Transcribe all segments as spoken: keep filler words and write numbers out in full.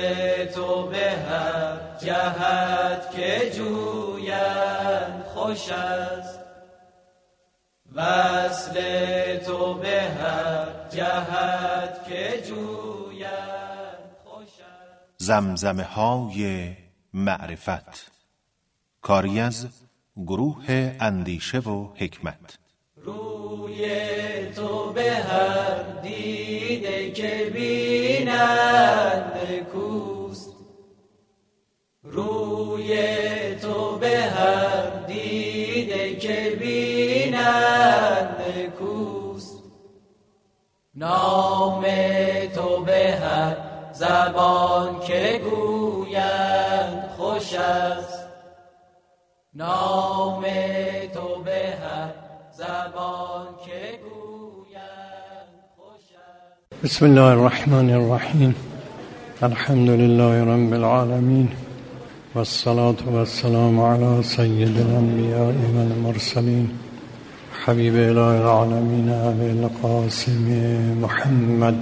تو به هر جهت که جویند خوش است، وصل تو به هر جهت که جویند خوش است. زمزمه های معرفت، کاری از گروه اندیشه و حکمت. روی تو به هر دیده که بینند کوست، روی تو به هر دیده که بینند کوست، نام تو به هر زبان که گویند خوش است، نام تو به هر زبان که گویند خوش است. بسم الله الرحمن الرحیم، الحمد لله رب العالمین، والصلاة والسلام علی سید الانبیاء والمرسلین، حبیب اله العالمین ابی القاسم محمد.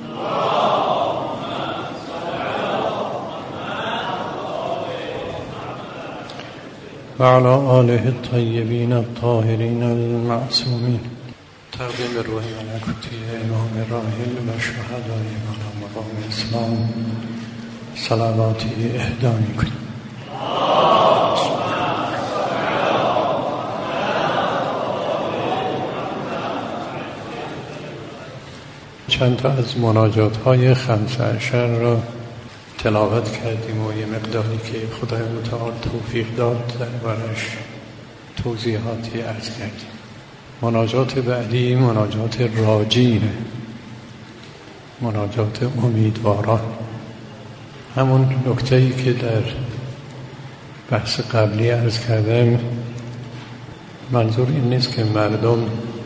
و علی آله الطیبین الطاهرین المعصومین. تقدیم به روح ملکوتی امام راحل و شهدای بالا مقام اسلام صلواتی اهدا می‌کنیم. چند تا از مناجات های خمسه عشر را تلاوت کردیم و یه مقداری که خدای متعال توفیق داد دربارش توضیحاتی عرض کردیم. مناجات بعدی مناجات راجینه، مناجات امیدواران. همون نکته‌ای که در بحث قبلی عرض کردم، منظور این نیست که مردم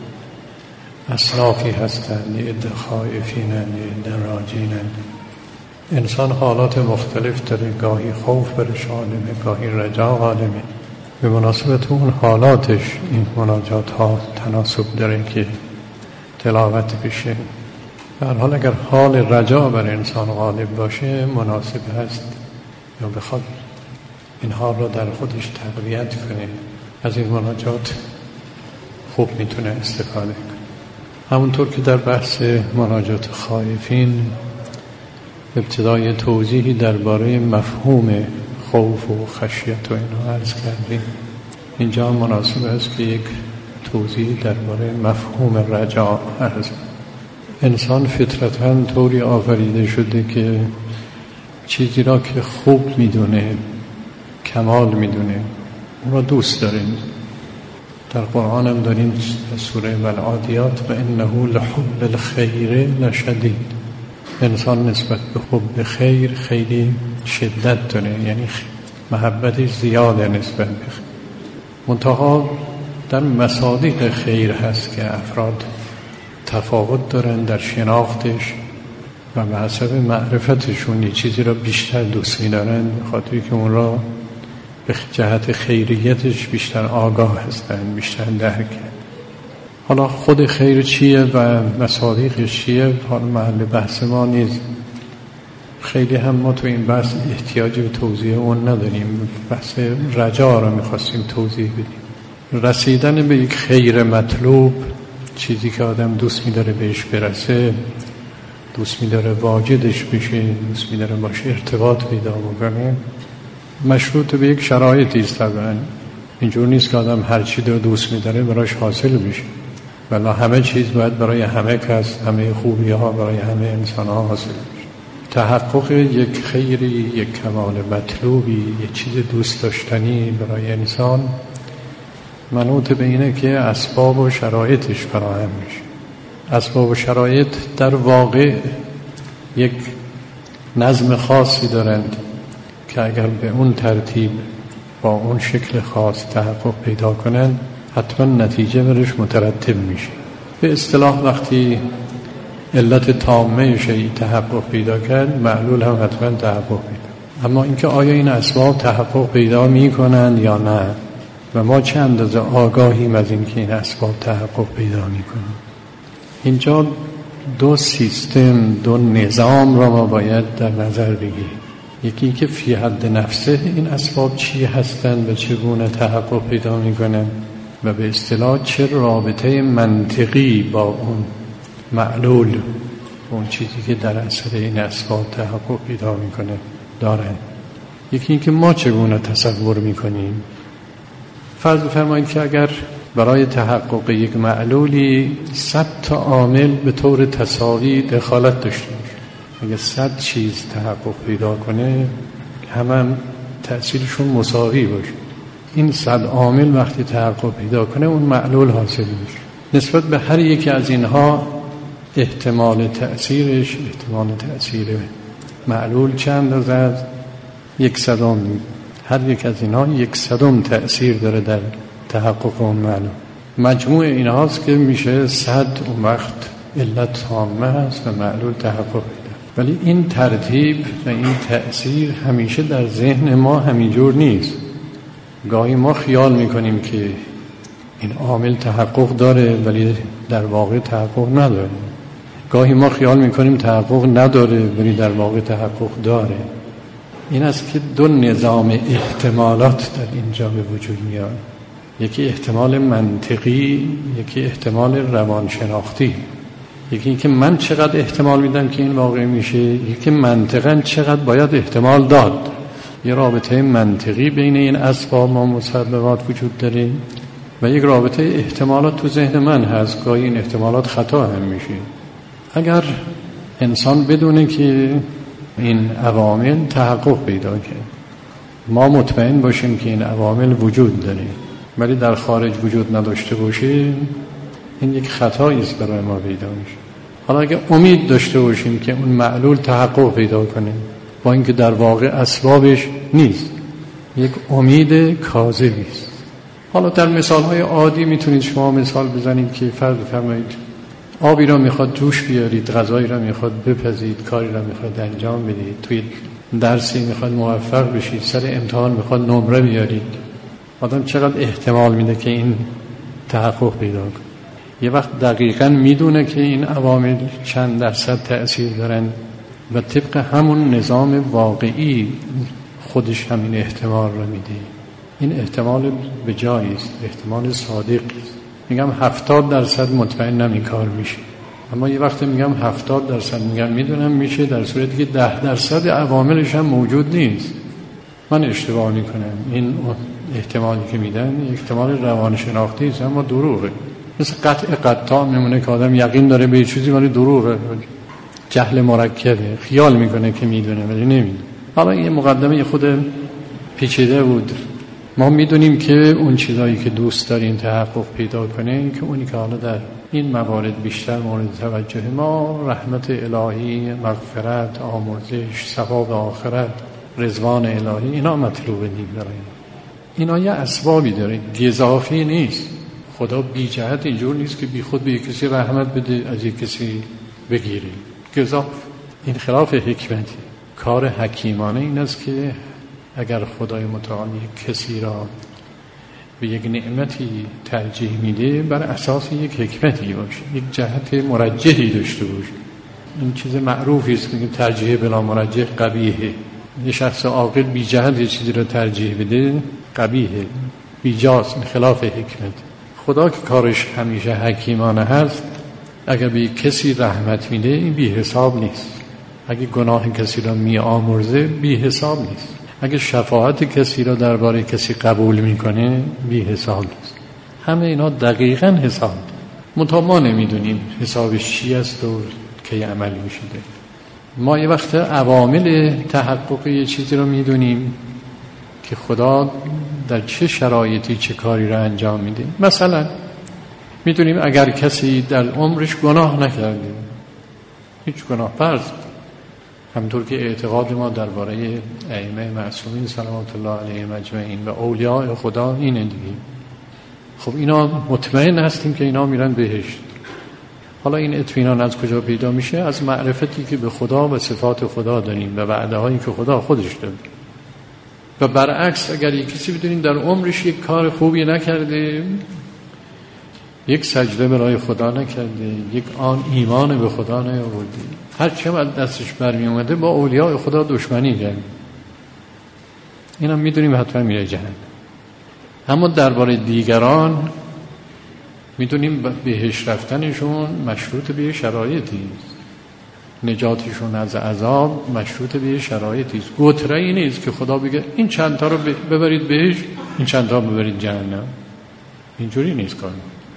اصنافی هستند، یه عده خائفینند، یه عده راجینند. انسان حالات مختلف داره، گاهی خوف برش عالمه، گاهی رجا عالمه. به مناسبت اون حالاتش این مناجات ها تناسب داره که تلاوت بشه. در حال اگر حال رجا بر انسان غالب باشه مناسب هست یا بخواد این حال را در خودش تقویت کنه، از این مناجات خوب میتونه استفاده کنه. همونطور که در بحث مناجات خائفین ابتدای توضیحی درباره مفهوم خوف و خشیت و اینو عرض کردیم، اینجا مناسب است که یک توضیحی درباره مفهوم رجا عرض. انسان فطرتاً طوری آفریده شده که چیزی را که خوب میدونه، کمال میدونه، اون را دوست داره. در قرآن هم داریم سوره والعادیات و انه لحب الخیر لشدید. انسان نسبت به حب خیر خیلی شدت داره، یعنی محبتش زیاده نسبت به خیر. منتها در مصادیق خیر هست که افراد تفاوت دارن در شناختش و به حسب معرفتشون یه چیزی را بیشتر دوست می‌دارن، به خاطری که اون را به جهت خیریتش بیشتر آگاه هستن، بیشتر درک. حالا خود خیر چیه و مصادیقش چیه حالا محل بحث ما نیست. خیلی هم ما تو این بحث احتیاج به توضیح اون نداریم. بحث رجا را میخواستیم توضیح بدیم. رسیدن به یک خیر مطلوب، چیزی که آدم دوست می‌داره بهش برسه، دوست می‌داره واجدش بشه، دوست می‌داره باشه ارتباط پیدا بکنه، مشروط به یک شرایطی است. طبعا اینجور نیست که آدم هر چی رو دوست می‌داره براش حاصل بشه، ولی همه چیز باید برای همه کس، همه خوبی‌ها برای همه انسان‌ها حاصل بشه. تحقق یک خیری، یک کمال مطلوبی، یک چیز دوست داشتنی برای انسان منوط به اینه که اسباب و شرایطش فراهم میشه. اسباب و شرایط در واقع یک نظم خاصی دارند که اگر به اون ترتیب با اون شکل خاص تحقق پیدا کنند حتما نتیجه برش مترتب میشه. به اصطلاح وقتی علت تامه شیء تحقق پیدا کرد، معلول هم حتما تحقق پیدا. اما اینکه آیا این اسباب تحقق پیدا میکنند یا نه و ما چه اندازه آگاهیم از این که این اسباب تحقق پیدا میکنند، اینجا دو سیستم، دو نظام را ما باید در نظر بگیریم. یکی این که فی حد نفسه این اسباب چی هستند و چگونه تحقق پیدا میکنن و به اصطلاح چه رابطه منطقی با اون معلول، اون چیزی که در اثر این اسباب تحقق پیدا میکنه دارن. یکی این که ما چگونه تصور میکنیم. فرض بفرمایید که اگر برای تحقق یک معلولی صد تا عامل به طور تساوی دخالت داشته باشه، اگر صد چیز تحقق پیدا کنه هم, هم تأثیرشون مساوی باشه، این صد عامل وقتی تحقق پیدا کنه اون معلول حاصل میشه. نسبت به هر یکی از اینها احتمال تأثیرش، احتمال تأثیر معلول چند است؟ یک صدم. هر یک از اینها یک صدم تأثیر داره در تحقق اون معلول. مجموع اینهاست که میشه صد. اون وقت علت تامه هست و معلول تحقق پیدا. ولی این ترتیب و این تأثیر همیشه در ذهن ما همینجور نیست. گاهی ما خیال میکنیم که این عامل تحقق داره ولی در واقع تحقق نداره. گاهی ما خیال میکنیم تحقق نداره ولی در واقع تحقق داره. این است که دو نظام احتمالات در اینجا به وجود میاد. یکی احتمال منطقی، یکی احتمال روانشناختی. یکی این که من چقدر احتمال میدم که این واقع میشه، یکی منطقاً چقدر باید احتمال داد. یه رابطه منطقی بین این اسباب و مسببات وجود داره و یک رابطه احتمالات تو ذهن من هست. گاهی این احتمالات خطا هم میشه. اگر انسان بدونه که این عوامل تحقق پیدا کرد، ما مطمئن باشیم که این عوامل وجود داره ولی در خارج وجود نداشته باشه، این یک خطایی است برای ما پیدا میشه. حالا اگه امید داشته باشیم که اون معلول تحقق پیدا کنه با اینکه در واقع اسبابش نیست، یک امید کاذبی است. حالا در مثال‌های عادی میتونید شما مثال بزنید که فرض بفرمایید آبی را میخواد جوش بیارید، غذایی را میخواد بپزید، کاری را میخواد انجام بدید، توی درسی میخواد موفق بشید، سر امتحان میخواد نمره بیارید. آدم چقدر احتمال میده که این تحقق پیدا کنه؟ یه وقت دقیقاً میدونه که این عوامل چند درصد تأثیر دارن و طبق همون نظام واقعی خودش همین احتمال رو میده. این احتمال به جایی است، احتمال صادق است. میگم هفتاد درصد مطمئنم این کار میشه، اما یه وقت میگم هفتاد درصد میگم میدونم میشه، در صورتی که ده درصد عواملش هم موجود نیست. من اشتباه میکنم. این احتمالی که میدن احتمال روانشناختی است اما دروغه. مثل قطع قطع میمونه که آدم یقین داره به چیزی ولی دروغه. جهل مرکبه، خیال میکنه که میدونه ولی نمیدونه. حالا این مقدمه خود پیچیده بود. ما میدونیم که اون چیزایی که دوست داریم تحقق پیدا کنه که اونی که حالا در این موارد بیشتر مورد توجه ما، رحمت الهی، مغفرت، آمرزش، ثواب آخرت، رضوان الهی، اینا مطلوبه دیگه برای اینا. یه اسبابی داره، گزافی نیست. خدا بی جهت اینجور نیست که بی خود به کسی رحمت بده از یک کسی بگیره. گزاف این خلاف حکمتی. کار حکیمانه این است که اگر خدای متعال کسی را به یک نعمتی ترجیح میده بر اساس یک حکمتی باشه، یک جهت مرجحی داشته باشه. این چیز معروفی است که ترجیح بلا مرجح قبیحه. یه شخص عاقل بی جهت یه چیزی را ترجیح بده قبیحه، بیجاست، این خلاف حکمت. خدا که کارش همیشه حکیمانه هست، اگر به کسی رحمت میده این بی حساب نیست. اگه گناه کسی را می آمرزه بی حساب نیست. اگه شفاعت کسی را درباره کسی قبول میکنه بی حساب نیست. همه اینا دقیقاً حساب. منتها ما نمیدونیم حسابش چی است و کی عمل میشه. ما یه وقت عوامل تحقق یه چیزی رو میدونیم که خدا در چه شرایطی چه کاری را انجام میده. مثلا میدونیم اگر کسی در عمرش گناه نکرده، هیچ گناه، فرض همطور که اعتقاد ما درباره ائمه معصومین صلوات الله علیهم اجمعین و اولیاء خدا اینه دیگه. خب اینا مطمئن هستیم که اینا میرن بهشت. حالا این اطمینان از کجا پیدا میشه؟ از معرفتی که به خدا و صفات خدا داریم و وعده هایی که خدا خودش داره. و برعکس اگر یک کسی بدونیم در عمرش یک کار خوبی نکرده، یک سجده برای خدا نکرده، یک آن ایمان به خدا نیاورده، هر چه از دستش برمی اومده با اولیاء خدا دشمنی کرد. اینم میدونیم حتما میره جهنم. اما درباره دیگران میدونیم بهش رفتنشون مشروط به شرایطی است، نجاتشون از عذاب مشروط به شرایطی است. گتره این نیست که خدا بگه این چند تا رو ببرید بهش، این چند تا رو ببرید جهنم. اینجوری نیست کار.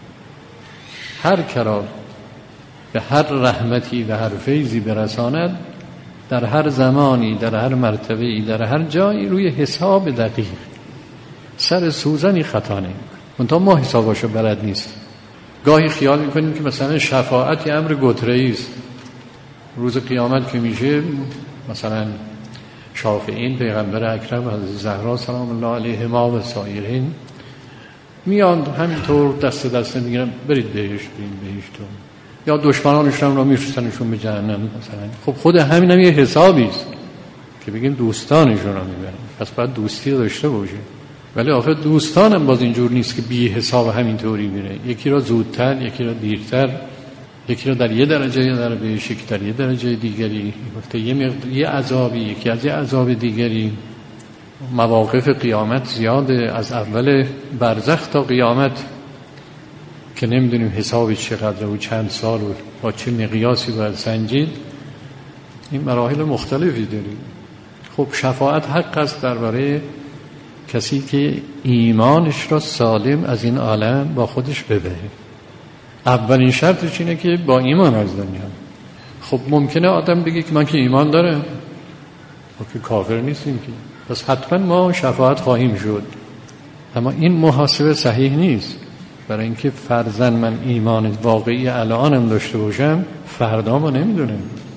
هر کرا به هر رحمتی و هر فیضی برساند، در هر زمانی، در هر مرتبه‌ای، در هر جایی روی حساب دقیق، سر سوزنی خطا نمی‌کنه. منتها ما حساباشو بلد نیست. گاهی خیال میکنیم که مثلا شفاعت یه امر گتره‌ای است. روز قیامت که میشه مثلا شافعین، پیغمبر اکرم حضرت زهرا سلام الله علیهما و سایرین میان همینطور دست دست میگیرن برید بهش، برید بهشتون، یا دشمنانشون رو میفرستنشون به جهنم مثلا. خب خود همین هم یه حسابی است که بگیم دوستانشون رو میبرن، پس باید دوستی داشته باشه. ولی آخه دوستانم باز اینجور نیست که بی حساب همینطوری میره، یکی را زودتر، یکی را دیرتر، یکی را در یه درجه در بهش، یکی در یه درجه دیگری، وقتی یه مقدار یه عذابی، یکی از یه عذاب دیگری. مواقف قیامت زیاده، از اول برزخ تا قیامت که نمیدونیم حساب چقدر و چند سال و با چه مقیاسی باید سنجید. این مراحل مختلفی داریم. خب شفاعت حق است درباره کسی که ایمانش را سالم از این عالم با خودش ببره. اولین شرطش اینه که با ایمان از دنیا. خب ممکنه آدم بگه که من که ایمان دارم، خب که کافر نیستیم که، پس حتما ما شفاعت خواهیم شد. اما این محاسبه صحیح نیست، برای اینکه فرضاً من ایمان واقعی الانم داشته باشم، فردا ما نمیدونم.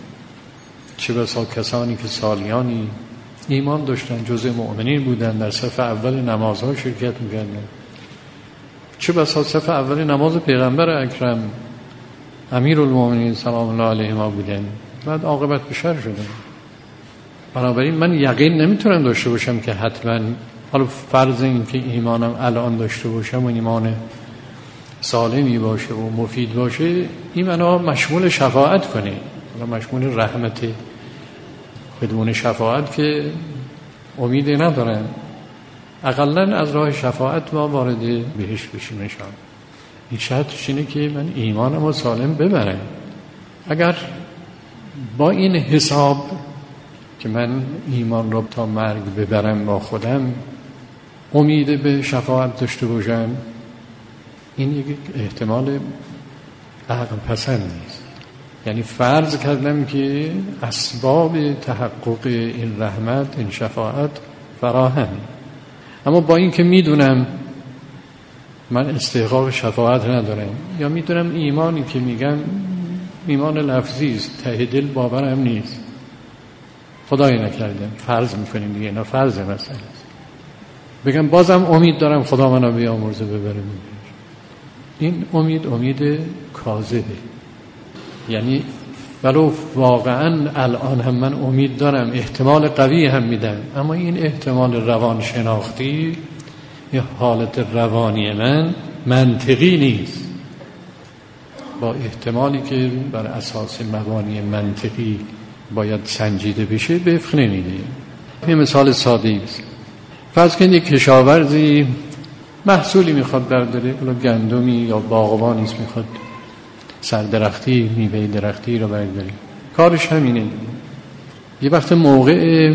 چه بسا کسانی که سالیانی ایمان داشتن، جزء مؤمنین بودن، در صف اول نمازها شرکت میکردن، چه بسا صف اول نماز پیغمبر اکرم امیرالمومنین سلام الله علیه ما بودن، بعد عاقبت به شر شدن. بنابراین من یقین نمیتونم داشته باشم که حتما، حالا فرض این که ایمانم الان داشته باشم و ایمان سالمی باشه و مفید باشه، این منو مشمول شفاعت کنه، حالا مشمول رحمت. بدون شفاعت که امیدی ندارن. اقلن از راه شفاعت ما وارد بهش بشیم انشاءالله. این شرطش اینه که من ایمانم رو سالم ببرم. اگر با این حساب که من ایمان رو تا مرگ ببرم با خودم امید به شفاعت داشته باشم، این یک احتمال عقل پسند نیست. یعنی فرض کردم که اسباب تحقق این رحمت، این شفاعت فراهم، اما با این که میدونم من استحقاق شفاعت ندارم، یا میدونم ایمانی که میگم ایمان لفظی است، ته دل باورم نیست، خدایی نکردم، فرض میکنیم دیگه، اینا فرض مسئله است، بگم بازم امید دارم خدا منو بیامرزه ببره، این امید امید کاذبه. یعنی ولو واقعا الان هم من امید دارم، احتمال قوی هم میدم، اما این احتمال روان شناختی، این حالت روانی من منطقی نیست، با احتمالی که بر اساس مبانی منطقی باید سنجیده بشه وفق نمیده. یه مثال ساده است. فرض کنید یک کشاورزی محصولی میخواد برداره، گندمی یا باغبانی است میخواد سردرختی، میوه درختی رو برداره، کارش همینه. یه وقت موقع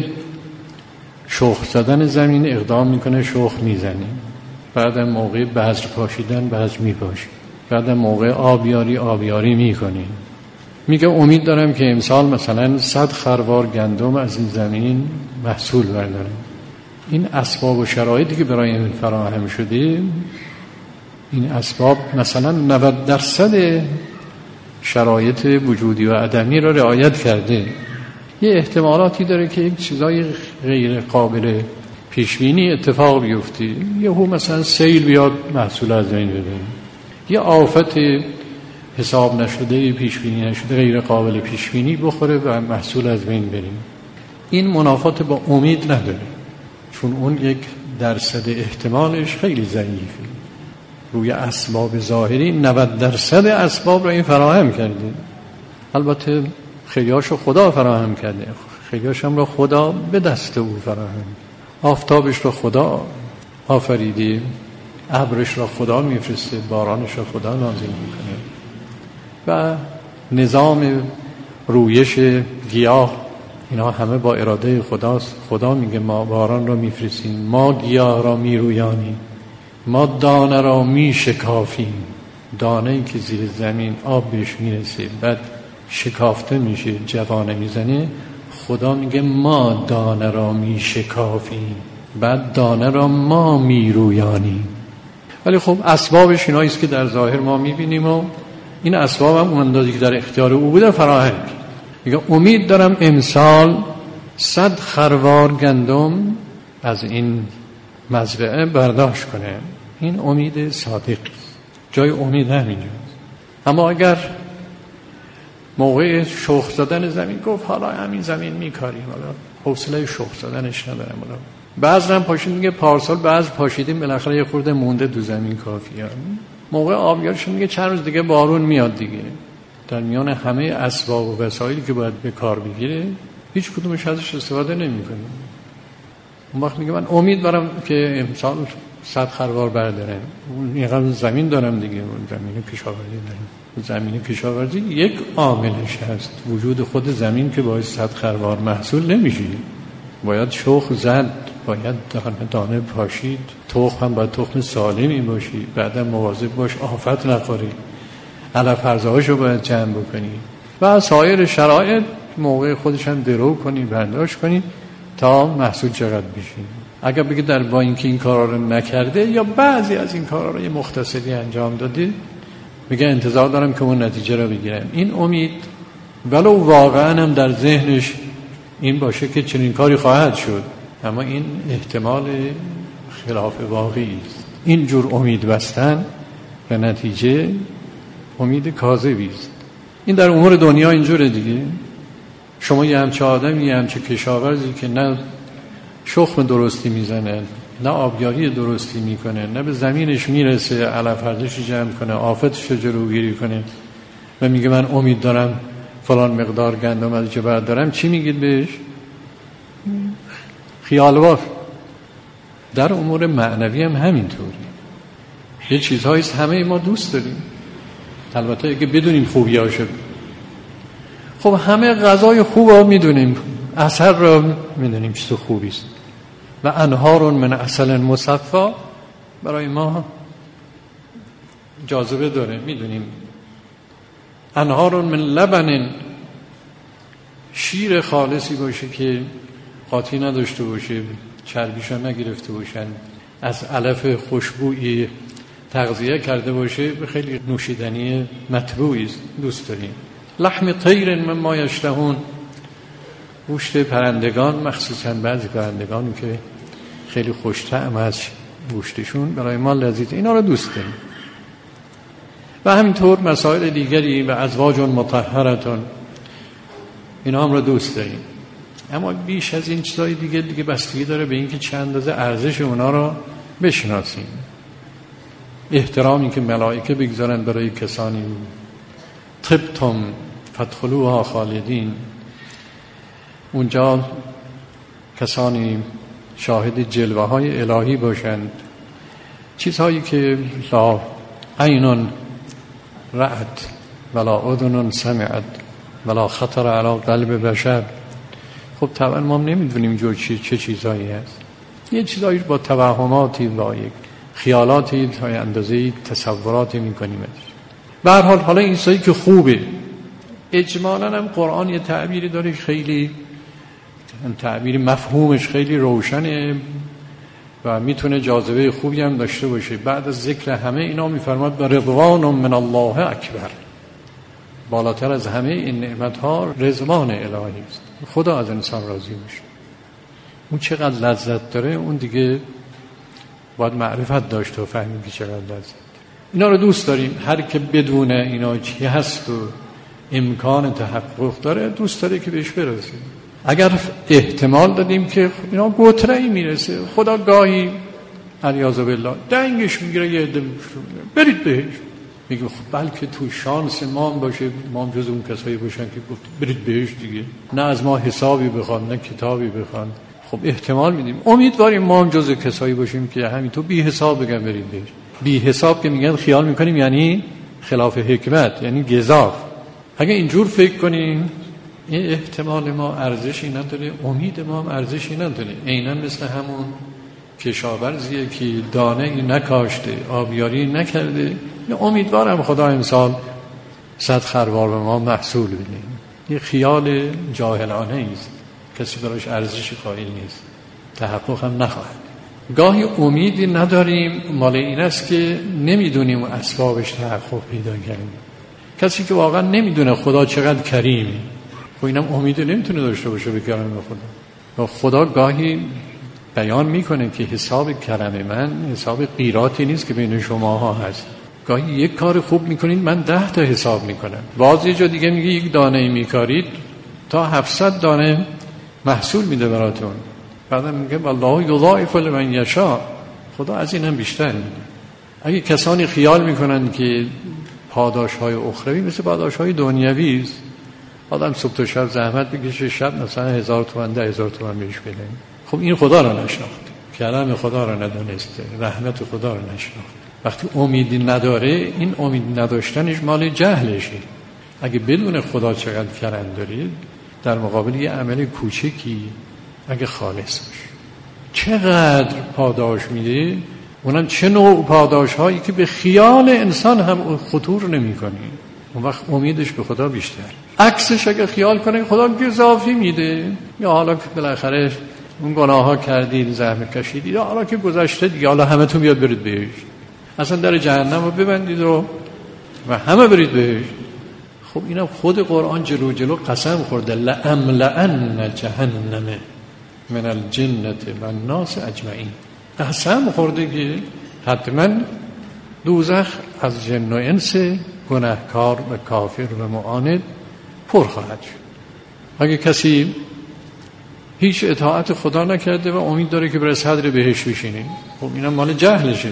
شخم زدن زمین اقدام میکنه، شخم میزنه، بعدم موقع بذر پاشیدن بذر میپاشه، بعدم موقع آبیاری آبیاری میکنه. میگه امید دارم که امسال مثلا صد خروار گندم از این زمین محصول بردارم. این اسباب و شرایطی که برای این فراهم شده، این اسباب مثلا نود درصد شرایط وجودی و عدمی را رعایت کرده. یه احتمالاتی داره که یک چیزای غیر قابل پیشبینی اتفاق بیفته، یه هو مثلا سیل بیاد محصول از بین ببره، یه آفت حساب نشده، پیشبینی نشده، غیر قابل پیشبینی بخوره و محصول از بین بریم. این منافات با امید نداره، چون اون یک درصد احتمالش خیلی ضعیفه. روی اسباب ظاهری نود درصد اسباب را این فراهم کرده. البته خیلیاشو خدا فراهم کرده، خیلیاش هم را خدا به دست او فراهم. آفتابش را خدا آفریده، ابرش را خدا میفرسته، بارانش را خدا نازل میکنه و نظام رویش گیاه اینا همه با اراده خداست. خدا میگه ما باران را میفرستیم، ما گیاه را میرویانیم، ما دانه را میشکافیم. دانه‌ای که زیر زمین آب بهش میرسه بعد شکافته میشه جوانه میزنه، خدا میگه ما دانه را میشکافیم بعد دانه را ما میرویانیم. ولی خب اسبابش اینایی است که در ظاهر ما میبینیم و این اسباب هم اون اندازی که در اختیار او بوده فراهم. میگه امید دارم امسال صد خروار گندم از این مزرعه برداشت کنه. این امید صادق، جای امید همینجاست. اما اگر موقع شخم زدن زمین گفت حالا همین زمین میکاریم، حالا حوصله شخم زدنش ندارم، حالا بعضی هم پاشید میگه پارسال بعض پاشیدیم بالاخره یه خورده مونده دو زمین کافیه. موقع آبیارش میگه چند روز دیگه بارون میاد دیگه. در میان همه اسباب و وسایلی که باید به کار بگیره هیچ کدومش ازش استفاده نمیکنه. اون وقت میگه من امید دارم که امسال صد خروار بردارم. اینقدر زمین دارم دیگه، زمین کشاورزی دارم. زمین کشاورزی یک عاملش هست، وجود خود زمین که باعث صد خروار محصول نمیشه. باید شخم زد، باید دانه دانه پاشید، تخم هم باید تخم سالمی باشی، بعدا مواظب باش آفت نخوری، علف هرزهاشو باید جمع بکنی و سایر شرایط موقع خودش هم درو کنی برداشت کنی تا محصول چقدر بشی. اگر بگه در با اینکه این کارا رو نکرده یا بعضی از این کارا رو یه مختصری انجام داده، میگه انتظار دارم که اون نتیجه رو بگیرم. این امید ولو واقعا هم در ذهنش این باشه که چنین کاری خواهد شد، اما این احتمال خلاف واقعی است. این جور امید بستن به نتیجه امید کاذبی است. این در امور دنیا اینجوره دیگه. شما یه همچه آدمی، یه همچه کشاورزی که نه شخم درستی میزنه، نه آبیاری درستی میکنه، نه به زمینش میرسه علف هرزش جمع کنه، آفتش رو جلوگیری کنه و میگه من امید دارم فلان مقدار گندم از چه بردارم، چی میگید بهش؟ خیالوار. در امور معنوی هم همینطوری. یه چیزهایی همه ما دوست داریم، البته اگه بدونیم خوبیاشو. خب همه غذای خوب ها میدونیم، اثر را میدونیم چیز خوبیست. و انهار من عسل مصفا برای ما جاذبه داره، میدونیم. انهار من لبن، شیر خالصی باشه که قاطی نداشته باشه، چربیشو نگرفته باشن، از علف خوشبویی تغذیه کرده باشه، خیلی نوشیدنی مطبوعی دوست داریم. لحم طیر مما یشتهون، گوشت پرندگان، مخصوصا بعضی پرندگان که خیلی خوش طعم از گوشتشون برای ما لذیذه، اینا رو دوست داریم. و همینطور مسائل دیگری و ازواج مطهرتون، اینا هم رو دوست داریم. اما بیش از این چیزای دیگه دیگه بستگی داره به اینکه چند اندازه ارزش اونا رو بشناسیم. احترامی که ملائکه بگذارن برای کسانی طبتم فادخلوها خالدین، اونجا کسانی شاهد جلوه های الهی باشند، چیزهایی که لا عین رأت ولا اذن سمعت ولا خطر علی قلب بشر. خب طبعا ما نمیدونیم جور چی چه چیزهایی هست. یه چیزهایی با توهماتی با یک خیالاتی تا اندازه‌ای تصوراتی می‌کنیم. به هر حال حالا این چیزایی که خوبه، اجمالاً هم قرآن یه تعبیری داره خیلی تعبیر مفهومش خیلی روشنه و میتونه جاذبه خوبی هم داشته باشه. بعد از ذکر همه اینا میفرماد و رضوان من الله اکبر، بالاتر از همه این نعمت‌ها رضوان الهی است، خدا از انسان راضی میشه. اون چقدر لذت داره اون دیگه باید معرفت داشته و فهمیم که چقدر لذت. اینا رو دوست داریم. هر که بدونه اینا چی هست و امکان تحقق داره دوست داره که بهش برسه. اگر احتمال دادیم که اینا گوتره‌ای میرسه، خدا گاهی علیاذ بالله دنگش میگیره یه عده برید بهش، میگه خب بلکه تو شانس ما باشه، ما هم جز اون کسایی باشن که گفت برید بهش دیگه، نه از ما حسابی بخوان نه کتابی بخوان، خب احتمال میدیم، امیدواریم ما هم جز کسایی باشیم که همینطور بی حساب بگم بریم بهش. بی حساب که میگن خیال میکنیم یعنی خلاف حکمت، یعنی گزاف. اگه اینجور فکر کنیم این احتمال ما ارزشی نداره، امید ما هم ارزشی نداره. عیناً مثل همون کشاورزیه که دانه نکاشته، آبیاری نکرده، امیدوارم خدا امسال صد خروار به ما محصول بده. این خیال جاهلانه است، کسی براش ارزشی قائل نیست، تحقق هم نخواهد. گاهی امیدی نداریم، مال این است که نمیدونیم اسبابش تحقق پیدا کردیم. کسی که واقعا نمیدونه خدا چقدر کریمه، خب اینم امید نمیتونه داشته باشه به کرم خدا. و خدا گاهی بیان میکنه که حساب کرم من حساب قیراتی نیست که بین شماها هست. گاهی یک کار خوب میکنید من ده تا حساب میکنم. باز یه جا دیگه میگه یک دانه میکارید تا هفتصد دانه محصول میده براتون. بعدم میگه والله یضاعف لمن یشاء، خدا از این هم بیشتر میده. اگه کسانی خیال میکنن که پاداش های اخروی مثل پاداش های دنیوی است، آدم صبح تا شب زحمت بکشه، شب مثلا هزار تومن ده هزار تومن بهش بده، خب این خدا را نشناخت، کرم خدا را ندونسته، رحمت خدا را نشناخت. وقتی امیدی نداره، این امید نداشتنش مال جهلشه. اگه بدون خدا چقدر کرم دارید، در مقابل یه عمل کوچکی اگه خالص باشه چقدر پاداش میده، اونم چه نوع پاداش هایی که به خیال انسان هم خطور نمی کنی. اون وقت امیدش به خدا بیشتر. عکسش اگه خیال کنه خدا گزافی میده، یا حالا که بالاخره اون گناه ها کردید، زحمت کشیدید، یا حالا که گذشته دیگه، حالا همه تون بیاد برید بهش، اصلا در جهنم رو ببندید رو و همه برید بهش. خب اینا خود قرآن جلو جلو قسم خورده لأملأن جهنم من الجنة والناس اجمعین. قسم خورده که حتما دوزخ از جن و انس گناهکار و کافر و معاند پر خواهد شد. اگه کسی هیچ اطاعت خدا نکرده و امید داره که بر صدر بهش بشینه، خب اینا مال جهلشه،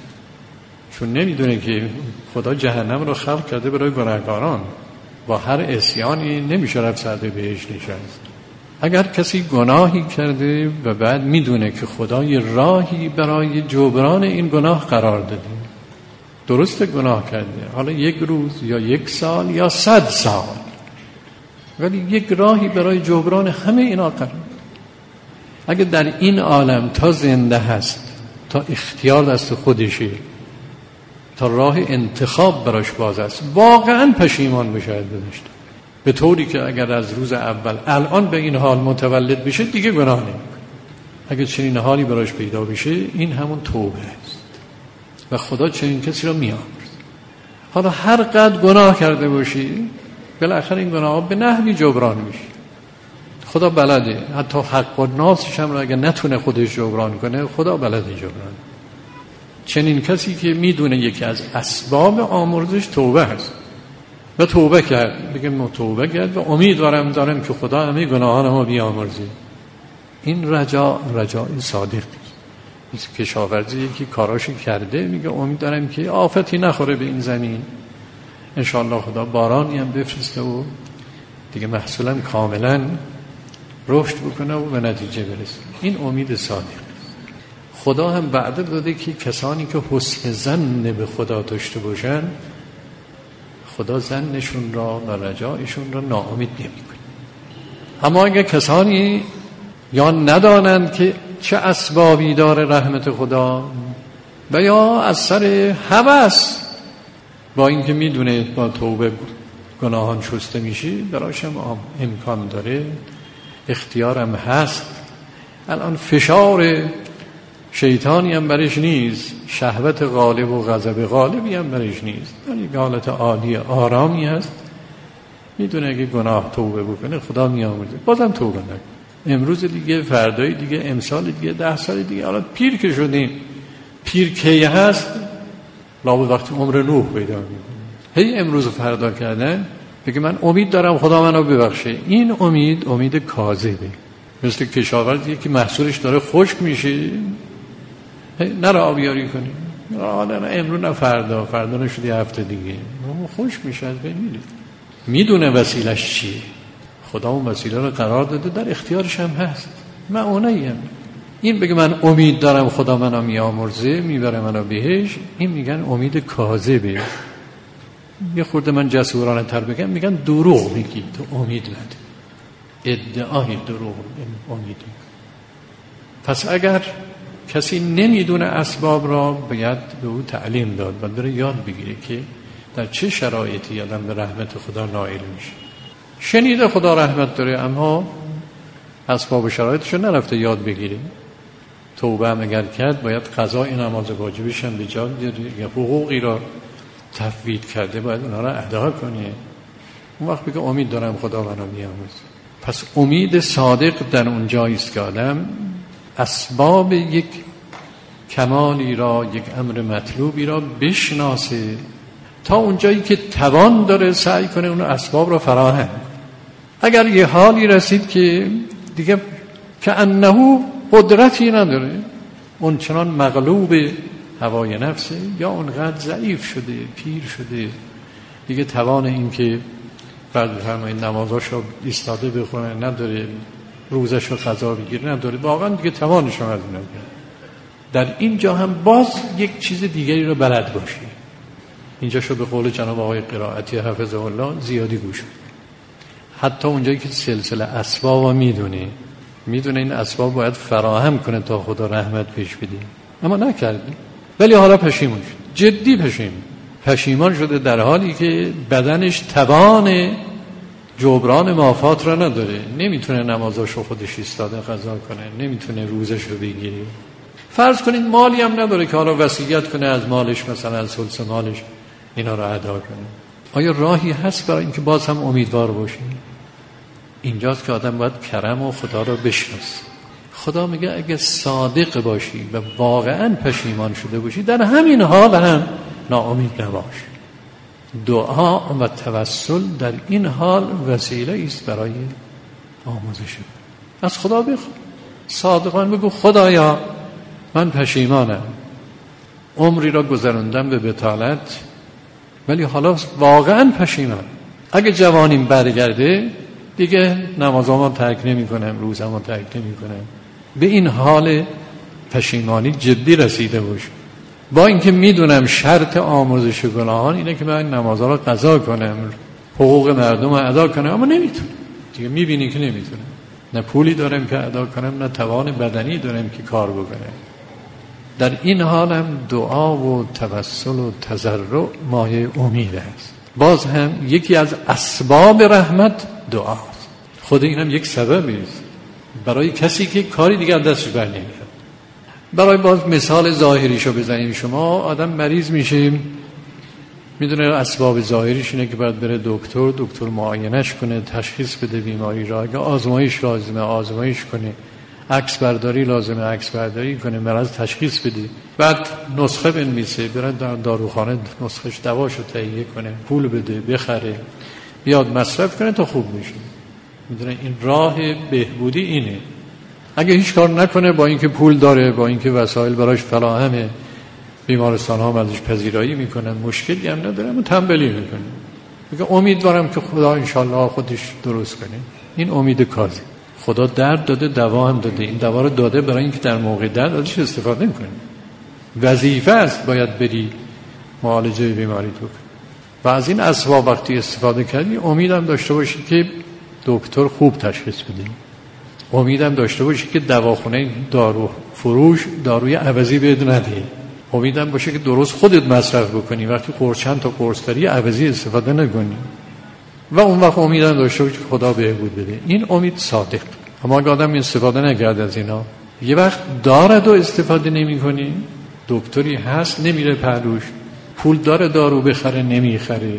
چون نمیدونه که خدا جهنم رو خلق کرده برای گناهکاران، با هر عصیانی نمیشه رفت صدر بهش نشست. اگر کسی گناهی کرده و بعد میدونه که خدا یه راهی برای جبران این گناه قرار داده، درسته گناه کرده، حالا یک روز یا یک سال یا صد سال، ولی یک راهی برای جبران همه اینا قرار. اگه در این عالم تا زنده هست، تا اختیار دست خودشه، تا راه انتخاب براش باز است، واقعا پشیمان بشه داشته، به طوری که اگر از روز اول الان به این حال متولد بشه دیگه گناه نمیکنه. اگر چنین حالی براش پیدا بشه، این همون توبه است و خدا چنین کسی رو میآمرزه. حالا هر قدر گناه کرده باشی، بالاخره این گناه ها به نحوی جبران میشه. خدا بلده، حتی حق و ناسش هم رو اگر نتونه خودش جبران کنه، خدا بلده جبران. چنین کسی که میدونه یکی از اسباب آمرزش توبه هست و توبه کرد، بگه ما توبه کرد و امیدوارم دارم که خدا همه گناهان ما بیامرزه. این رجا رجاء صادق است. کشاورزی که کاراشی کرده میگه امید دارم که آفتی نخوره به این زمین، انشاءالله خدا بارانی هم بفرسته و دیگه محصولم کاملا رشد بکنه و به نتیجه برسه. این امید صادق. خدا هم وعده داده که کسانی که حسن ظن به خدا داشته باشن، خدا ظنشون را و رجایشون را ناامید نمی‌کنه. اما اگر کسانی یا ندانند که چه اسبابی داره رحمت خدا و یا از سر هوس، با اینکه میدونه با توبه گناهان شسته میشه، براش هم امکان داره، اختیارم هست، الان فشار شیطانی هم برش نیست، شهوت غالب و غضب غالبی هم برش نیست، در یک حالت عالی آرامی هست، میدونه اگه گناه توبه بکنه خدا میامرزه، بازم توبه نکنه. امروز دیگه، فردای دیگه، امسال دیگه، ده سال دیگه، حالا پیر که شدیم، پیر کی هست؟ لابد وقتی عمر نوح پیدا میکنه. هی امروز فردا کردن بگه من امید دارم خدا منو ببخشه، این امید امید کاذبه. مثل کشاورزی که محصولش داره خشک میشه، نره آبیاری کنی، حالا نه امروز نه فردا، فردا نشدی هفته دیگه، اما خشک میشه، از بین میره. میدونه وسیلش چیه، خدا اون وسیله رو قرار داده، در اختیارش هم هست. من اوناییم. این بگه من امید دارم خدا منو میامرزه میبره منو بهش، این میگن امید کاذبه. یه خورده من جسورانه تر بگم میگن دروغ میگی، تو امید نده، ادعای دروغ امیدی. پس اگر کسی نمیدونه اسباب را باید به او تعلیم داد و بره یاد بگیره که در چه شرایطی آدم به رحمت خدا نائل میشه. شنیده خدا رحمت داره اما اسباب و شرایطش نرفته یاد بگیره. توبه هم اگر کرد باید قضای نماز واجبش هم به جا بیاره، یا حقوقی را تفویض کرده باید اونها را ادا کنه. اون وقت بگه امید دارم خدا منو میامرزه. پس امید صادق در اون جایی است که آدم اسباب یک کمالی را، یک امر مطلوبی را بشناسه، تا اون جایی که توان داره سعی کنه اون اسباب را فراهم. اگر یه حالی رسید که دیگه که انه قدرتی نداره، اون چنان مغلوب هوای نفسه یا اونقدر ضعیف شده، پیر شده، دیگه توان این که بعد بفرمایید نمازاشو ایستاده بخونه نداره، روزشو قضا بگیره نداره، واقعا دیگه توانش هم از اون نداره. در اینجا هم باز یک چیز دیگری رو بلد باشی. اینجا شو به قول جناب آقای قرائتی حفظه الله زیادی گوش. حتی اونجایی که سلسله اسباب میدونه، میدونه این اسباب باید فراهم کنه تا خدا رحمت پیش بده، اما نکرده، ولی حالا پشیمان شد، جدی پشیمان پشیمان شده در حالی که بدنش توان جبران مافات را نداره، نمیتونه نمازاشو خودش ایستاده قضا کنه، نمیتونه روزشو بگیره. فرض کنید مالی هم نداره که حالا وصیت کنه از مالش، مثلا از ثلث مالش اینا را ادا کنه. آیا راهی هست برای اینکه باز هم امیدوار باشیم؟ اینجاست که آدم باید کرم و خدا را بشناسه. خدا میگه اگه صادق باشی و واقعا پشیمان شده باشی، در همین حال هم ناامید نباش. دعا و توسل در این حال وسیله است برای آموزش. از خدا بخواه، صادقان بگو خدایا من پشیمانم، عمری را گذراندم به بطالت، ولی حالا واقعا پشیمانم. اگه جوانیم برگرده دیگه نمازامو ترک نمی کنم، روزامو ترک نمی کنم. به این حال پشیمانی جدی رسیده باش. با اینکه میدونم شرط آمرزش گناهان اینه که من نمازها رو قضا کنم، حقوق مردم رو ادا کنم، اما نمیتونم. دیگه میبینی که نمیتونم. نه پولی دارم که ادا کنم، نه توان بدنی دارم که کار بکنم. در این حال هم دعا و توسل و تضرع مایه امید است. باز هم یکی از اسباب رحمت دعاست. خود این هم یک سببی است برای کسی که کاری دیگر دستش بر نمیاد. برای باز مثال ظاهریشو بزنیم، شما آدم مریض میشه، میدونه اسباب ظاهریش اینه که باید بره دکتر، دکتر معاینش کنه، تشخیص بده بیماری را، اگه آزمایش لازمه آزمایش کنه، عکس برداری لازمه عکس برداری کنه، مرض تشخیص بده، بعد نسخه بنویسه، بره در داروخانه نسخهش دواشو تهیه کنه، پول بده بخره، بیاد مصرف کنه تا خوب میشه. میدونه این راه بهبودی اینه. اگه هیچ کار نکنه، با اینکه پول داره، با اینکه وسایل براش فراهمه، بیمارستان ها ازش پذیرایی میکنن، مشکلی هم نداره، اما تنبلی میکنه، میگه امیدوارم که خدا انشالله خودش درست کنه. این امید کاذب. خدا درد داده، دوا هم داده، این دوا رو داده برای اینکه در موقع درد ازش استفاده کنی. وظیفه است باید بری معالجه بیماری تو کنی. و از این اسباب وقتی استفاده کردی امیدم داشته باشی که دکتر خوب تشخیص بده، امیدم داشته باشی که دواخونه دارو فروش داروی عوضی بهت نده، امیدم باشه که درست خودت مصرف بکنی، وقتی قرص چند تا قرص داری عوضی استفاده نکنی. و اون وقت امیدم داشته باشی که خدا بهبود بده. این امید صادق. اما اگه آدم استفاده نکرده از اینا، یه وقت دارد و استفاده نمی کنی، دکتری هست نمیره پهلوش، پول داره دارو بخره نمیخره،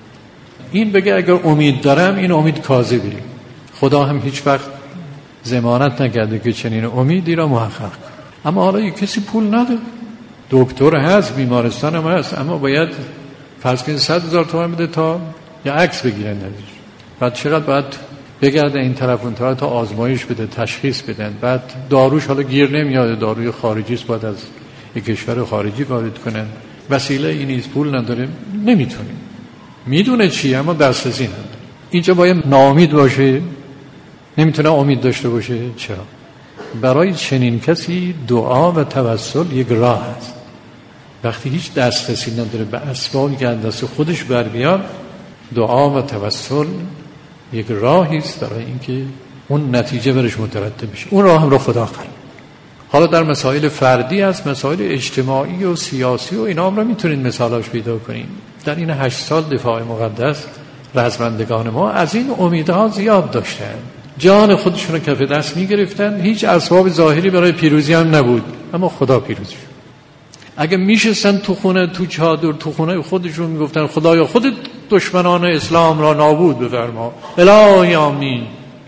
این بگه اگر امید دارم، این امید کاذبه. خدا هم هیچ وقت ضمانت نکرده که چنین امیدی را محقق. اما حالا یک کسی پول نداره، دکتر هست، بیمارستان هم هست، اما باید فرض کنید صد هزار تومان بده تا یا عکس بگیرن ازش، بعد چقدر باید بگرده این طرف اون طرف تا آزمایش بده، تشخیص بدن، بعد داروش حالا گیر نمیاد، داروی خارجی است، باید از یک کشور خارجی وارد کنن، وسیله این نیست، پول نداره، نمیتونه، میدونه چی اما دسترسی نداره. اینجا باید ناامید باشه، نمیتونه امید داشته باشه. چرا؟ برای چنین کسی دعا و توسل یک راه است. وقتی هیچ دسترسی نداره به اسبابی که از دست خودش بر بیاد، دعا و توسل یک راهی است برای اینکه اون نتیجه برش مترتب بشه. اون راه هم رو خدا قرار. حالا در مسائل فردی هست، مسائل اجتماعی و سیاسی و اینا هم رو میتونید مثالاش پیدا کنید. در این هشت سال دفاع مقدس رزمندگان ما از این امیدها زیاد داشتن، جان خودشون رو کف دست میگرفتن، هیچ اسباب ظاهری برای پیروزی هم نبود، اما خدا پیروزی شد. اگه میشستن تو خونه، تو چادر، تو خونه خودشون میگفتن خدایا خودت دشمنان اسلام را نابود بفرما، الهی آمین.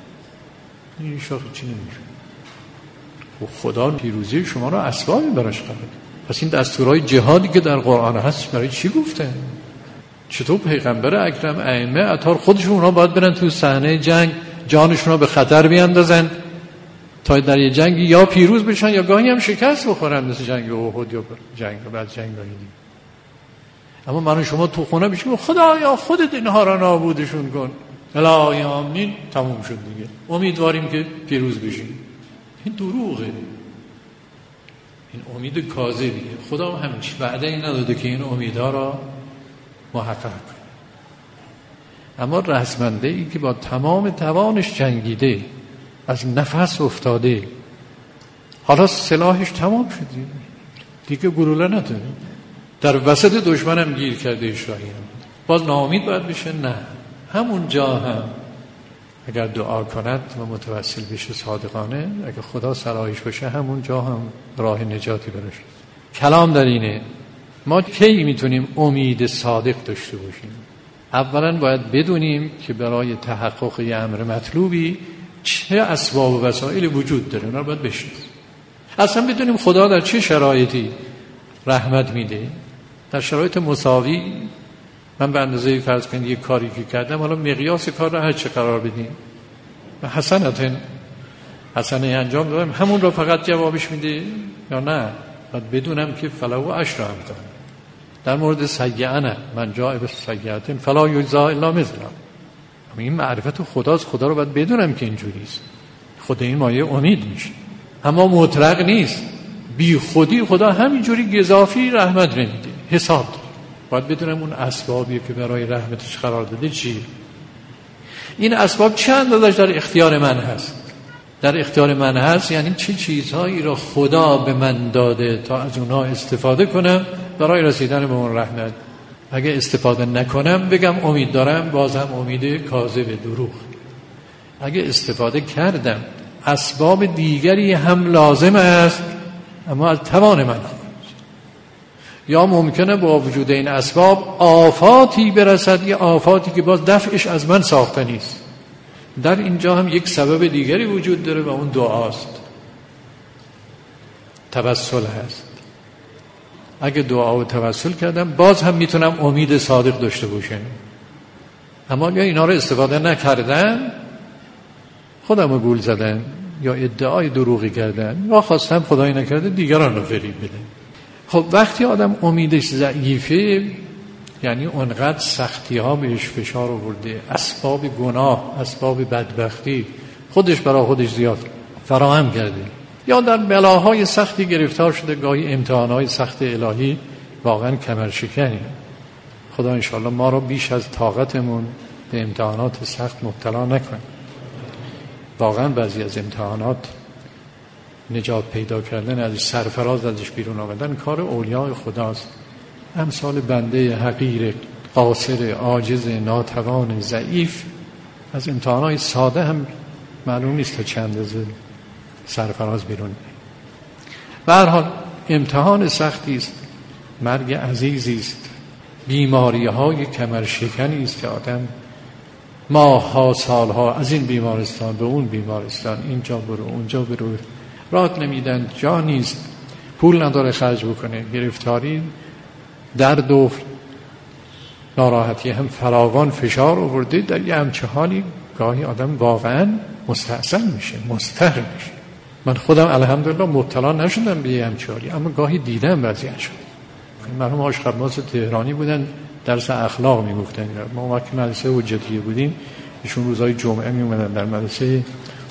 این شاخه چی نمیشه؟ خدا پیروزی شما را اسبابی براش قرار. پس این دستورهای جهادی که در قرآن هست برای چی گفتن؟ چطور پیغمبر اکرم، ائمه اطهار خودشون اونا باید برن تو صحنه جنگ، جانشون رو به خطر بیاندازن تا در یه جنگی یا پیروز بشن یا گاهی هم شکست بخورن، مثل جنگ احد یا جنگ بعد جنگ دیگه. اما من و شما تو خونه بشیم خدایا خودت اینها را نابودشون کن، الهی آمین، تموم شد دیگه، امیدواریم که پیروز بشیم. این دروغه، این امید کاذبیه. خدا هم همیشه وعده این نداده که این امیدها را محقق کنه. اما رزمنده ای که با تمام توانش جنگیده، از نفس افتاده، حالا سلاحش تمام شده دیگه، گلوله نداره، در وسط دشمنم گیر کرده شاهی هم. باز ناامید باید بشه؟ نه، همون جا هم اگر دعا کند و متوسل بشه صادقانه، اگر خدا صلاحش بشه، همون جا هم راه نجاتی برش. کلام در اینه ما کی میتونیم امید صادق داشته باشیم؟ اولا باید بدونیم که برای تحقق یه امر مطلوبی چه اسباب و وسایل وجود داره، اونا رو باید بشناسیم. اصلا بدونیم خدا در چه شرایطی رحمت میده. در شرایط مساوی، من به اندازه فرض کنید یک کاری که کردم، حالا مقیاس کار رو هر چه قرار بدیم و حسنتن حسنه انجام دادم، همون رو فقط جوابش میده یا نه؟ باید بدونم که فلو عشر امثال. در مورد سیئه نه، من جاء بسیئه فلا یجزی الا مثلها. این معرفت خداست، خدا رو باید بدونم که اینجوریست. خدا این مایه امید میشه، اما مطلق نیست. بی خودی خدا همینجوری گزافی رحمت نمیده، حساب داره. باید بدونم اون اسبابی که برای رحمتش قرار داده چی. این اسباب چند اندازش در اختیار من هست. در اختیار من هست یعنی چه چیزهایی را خدا به من داده تا از اونها استفاده کنم برای رسیدن به اون رحمت. اگه استفاده نکنم بگم امید دارم، بازم امید کاذب، دروغ. اگه استفاده کردم، اسباب دیگری هم لازم است اما از توان من هم. یا ممکنه با وجود این اسباب آفاتی برسد، یا آفاتی که باز دفعش از من ساخته نیست. در اینجا هم یک سبب دیگری وجود داره و اون دعاست، توسل هست. اگه دعا و توسل کردم باز هم میتونم امید صادق داشته باشم. اما یا اینا رو استفاده نکردن، خودم رو گول زدن یا ادعای دروغی کردن یا خواستم خدای نکرده دیگران رو فریب بدن. خب وقتی آدم امیدش ضعیفه، یعنی اونقدر سختی ها بهش فشار آورده، اسباب گناه، اسباب بدبختی خودش برای خودش زیاد فراهم کرده، یا در بلاهای سختی گرفتار شده، گاهی امتحانهای سخت الهی واقعا کمرشکنی. خدا انشاءالله ما رو بیش از طاقتمون به امتحانات سخت مبتلا نکنه. واقعا بعضی از امتحانات نجات پیدا کردن از سرفراز ازش بیرون آمدن کار اولیاء خداست. امثال بنده حقیر، قاصر، عاجز، ناتوان، ضعیف از امتحانات ساده هم معلوم نیست تا چند از سرفراز بیرون. به هر حال امتحان سختی است، مرگ عزیزی است، بیماری های کمرشکنی است که آدم ماه‌ها سالها از این بیمارستان به اون بیمارستان، اینجا برو اونجا برو، راه نمیدن، جا نیست، پول نداره خرج بکنه، گرفتاری، درد و ناراحتی هم فراوان فشار آورده. در یه همچه حالی گاهی آدم واقعا مستحسن میشه، مضطر میشه. من خودم الحمدلله مبتلا نشدم به یه همچه حالی، اما گاهی دیدم وضعیتشو. مرحوم آقای خرماس تهرانی بودن، درس اخلاق میگفتن. ما وقتی مدرسه حجتیه بودیم، ایشون روزهای جمعه می اومدن در مدرسه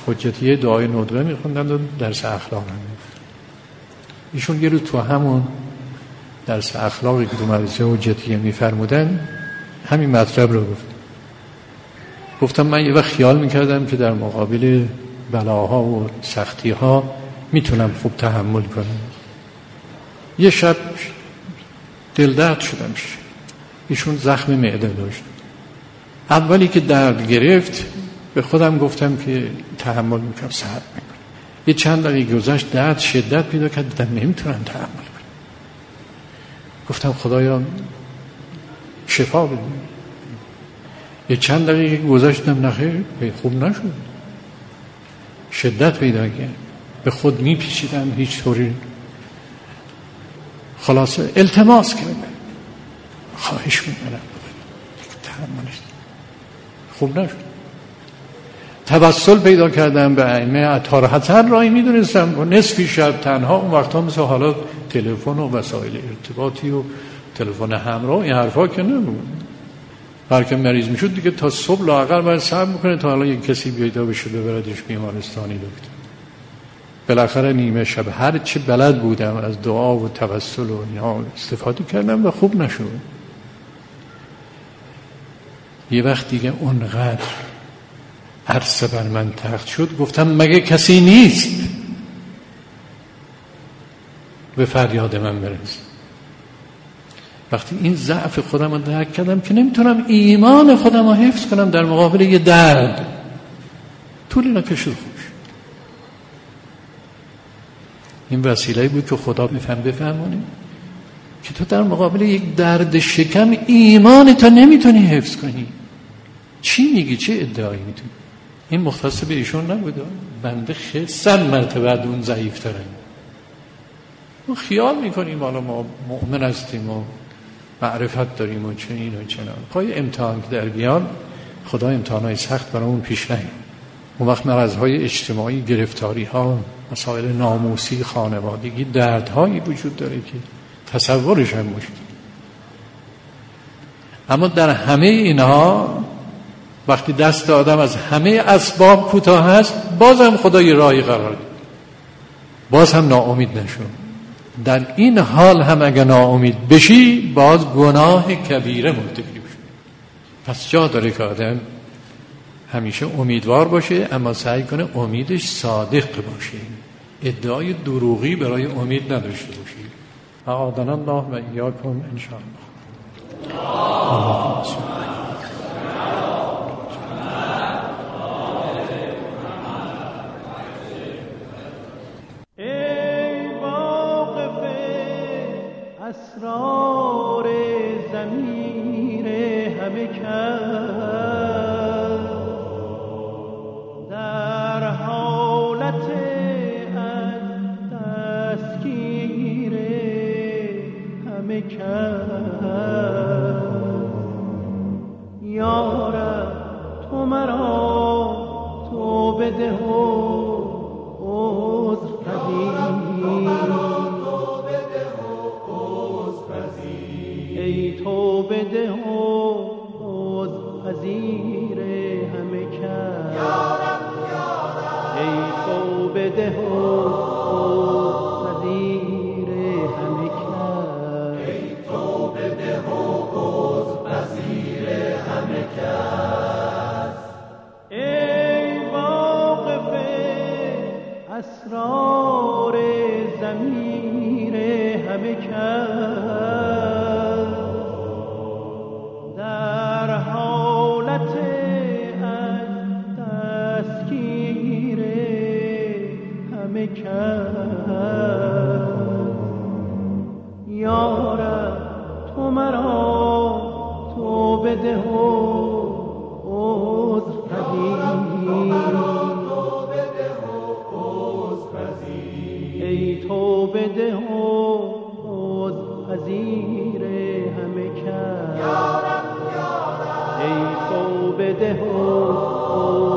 حجتیه دعای ندبه میخوندن و درس اخلاق هم میخوندن. ایشون یه رو تو همون درس اخلاقی که تو مدرسه حجتیه میفرمودن همین مطلب رو گفت. گفتم من یه وقت خیال میکردم که در مقابل بلاها و سختیها میتونم خوب تحمل کنم. یه شب دل درد شدم. ایشون زخم معده داشت. اولی که درد گرفت به خودم گفتم که تحمل میکنم، صبر میکنم. یه چند دقیقه گذشت درد شدت پیدا کرد، دیدم نمیتونم تحمل کنم. گفتم خدایا شفا بده. یه چند دقیقه گذشتم نخیر خوب نشد، شدت پیدا کرد. به خود میپیچیدم هیچ طوری. خلاصه التماس کردم، خواهش میکنم تحملش. خوب نشد. توسل پیدا کردم به ائمه اطهار حسن رایی میدونستم و نصفی شب تنها. اون وقتا مثل حالا تلفن و وسایل ارتباطی و تلفن همراه این حرفا که نبود. هر که مریض میشد دیگه تا صبح لااقل باید صبر میکنه تا حالا یک کسی پیدا بشه ببردش بیمارستانی دکتر. بالاخره نیمه شب هر چه بلد بودم از دعا و توسل و اینا استفاده کردم و خوب نشد. یه وقت دیگه اونقدر عرصه بر من تخت شد گفتم مگه کسی نیست به فریاد من برسه. وقتی این ضعف خودم رو درک کردم که نمیتونم ایمان خودم رو حفظ کنم در مقابل یه درد، طولی نکشید خوش. این وسیله بود که خدا بفهم بفهمونه که تو در مقابل یک درد شکم ایمان تو نمیتونی حفظ کنی. چی میگی؟ چه ادعایی میتونی؟ این مختص به ایشون نبوده، بنده خیلی صد مرتبه اون ضعیف تره. ما خیال میکنیم حالا ما مؤمن هستیم و معرفت داریم و چنین و چنان. پای امتحان که در بیان خدا امتحانای سخت برامون پیش نیاره. اون وقت مرضهای اجتماعی، گرفتاری ها، مسائل ناموسی، خانوادگی، دردهایی وجود داره که تصورش هم مشکل. اما در همه اینها وقتی دست آدم از همه اسباب کوتاه هست بازم خدا یه راهی قرار داد، باز هم ناامید نشو. در این حال هم اگه ناامید بشی باز گناه کبیره مرتکب شد. پس جا داره که آدم همیشه امیدوار باشه اما سعی کنه امیدش صادق باشه، ادعای دروغی برای امید نداشته باشه. اعاذنا الله و ایاکم ان شاء الله. اللهم صل اسرار ضمیر همه کس در حالت از دستگیر همه کس یا رب تو مرا تو بده و عذر پذیر. ای تو بده و عذر پذیر همه کس، ای تو بده و عذر پذیر همه کس، ای تو بده و عذر پذیر همه کس. ای واقف اسرار ضمیر همه کس در حالت از دستگیر همه کس یا رب تو مرا تو بده و عذر پذیر. ای تو بده و عذر پذیر همه کس، ای تو بده و